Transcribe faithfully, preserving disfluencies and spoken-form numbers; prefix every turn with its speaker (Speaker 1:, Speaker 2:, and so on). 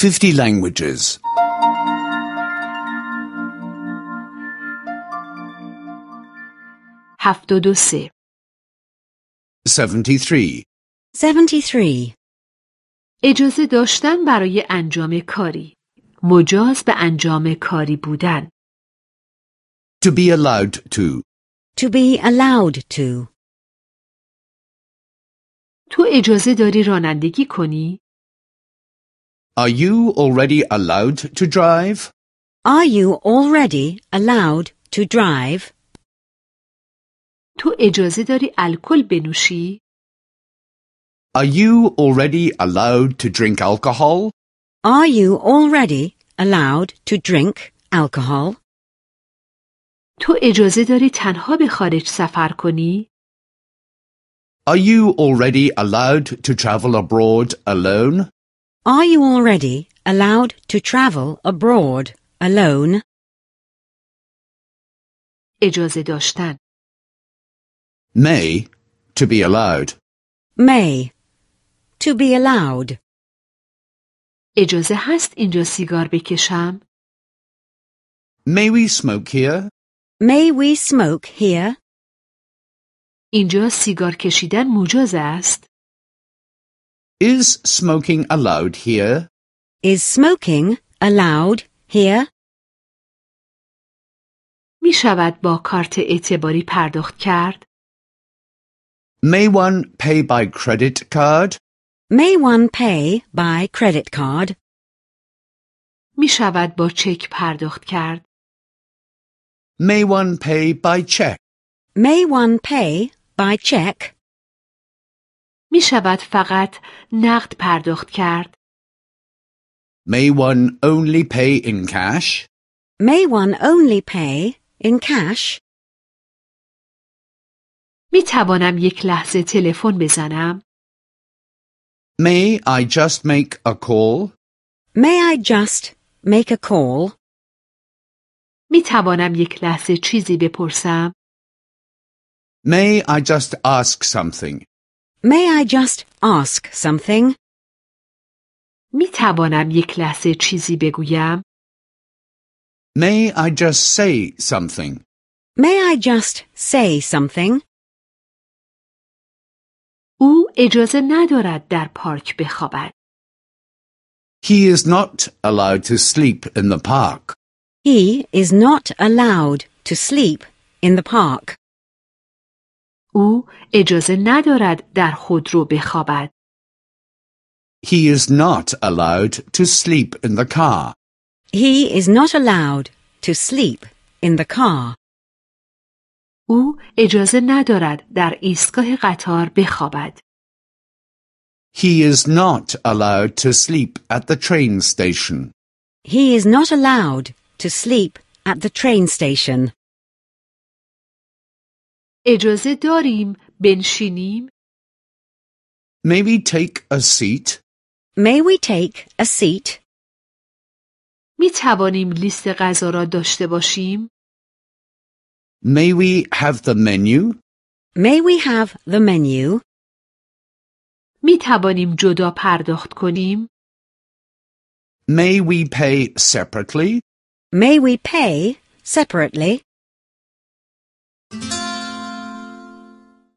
Speaker 1: fifty languages.
Speaker 2: هفتاد و سه.
Speaker 1: seventy-three.
Speaker 3: seventy-three.
Speaker 2: اجازه داشتن برای انجام کاری. مجاز به انجام کاری بودن.
Speaker 1: To be allowed to.
Speaker 3: To be allowed to.
Speaker 2: تو اجازه داری رانندگی کنی؟
Speaker 1: Are you already allowed to drive?
Speaker 3: Are you already allowed to drive?
Speaker 2: تو اجازه داری الکل بنوشی؟
Speaker 1: Are you already allowed to drink alcohol?
Speaker 3: Are you already allowed to drink alcohol?
Speaker 2: تو اجازه داری تنها به خارج سفر کنی؟
Speaker 1: Are you already allowed to travel abroad alone?
Speaker 3: Are you already allowed to travel abroad alone?
Speaker 2: اجازه داشتن.
Speaker 1: May. To be allowed.
Speaker 3: May. To be allowed.
Speaker 2: اجازه هست اینجا سیگار بکشم؟
Speaker 1: May we smoke here?
Speaker 3: May we smoke here?
Speaker 2: اینجا سیگار کشیدن مجاز است؟
Speaker 1: Is smoking allowed here?
Speaker 3: Is smoking allowed here?
Speaker 2: می شود با کارت اعتباری پرداخت کرد؟
Speaker 1: May one pay by credit card?
Speaker 3: May one pay by credit card?
Speaker 2: می شود با چک پرداخت کرد؟
Speaker 1: May one pay by check?
Speaker 3: May one pay by check?
Speaker 2: می شود فقط نقد پرداخت کرد؟
Speaker 1: May one only pay in cash?
Speaker 3: May one only pay in cash?
Speaker 2: می توانم یک لحظه تلفن بزنم؟
Speaker 1: May I just make a call?
Speaker 3: May I just make a call?
Speaker 2: می توانم یک لحظه چیزی بپرسم؟
Speaker 1: May I just ask something?
Speaker 3: May I just ask something?
Speaker 2: می توانم یک لحظه چیزی بگویم؟
Speaker 1: May I just say something?
Speaker 3: May I just say something?
Speaker 2: او اجازه ندارد در پارک بخوابد.
Speaker 1: He is not allowed to sleep in the park.
Speaker 3: He is not allowed to sleep in the park.
Speaker 2: او اجازه ندارد در خودرو بخوابد.
Speaker 1: He is not allowed to sleep in the car.
Speaker 3: He is not allowed to sleep in the car.
Speaker 2: او اجازه ندارد در ایستگاه قطار بخوابد.
Speaker 1: He is not allowed to sleep at the train station.
Speaker 3: He is not allowed to sleep at the train station.
Speaker 2: اجازه داریم بنشینیم؟
Speaker 1: May we take a seat?
Speaker 3: May we take a seat?
Speaker 2: می توانیم لیست غذا را داشته باشیم؟
Speaker 1: May we have the menu?
Speaker 3: May we have the menu?
Speaker 2: می توانیم جدا پرداخت کنیم؟
Speaker 1: May we pay separately?
Speaker 3: May we pay separately?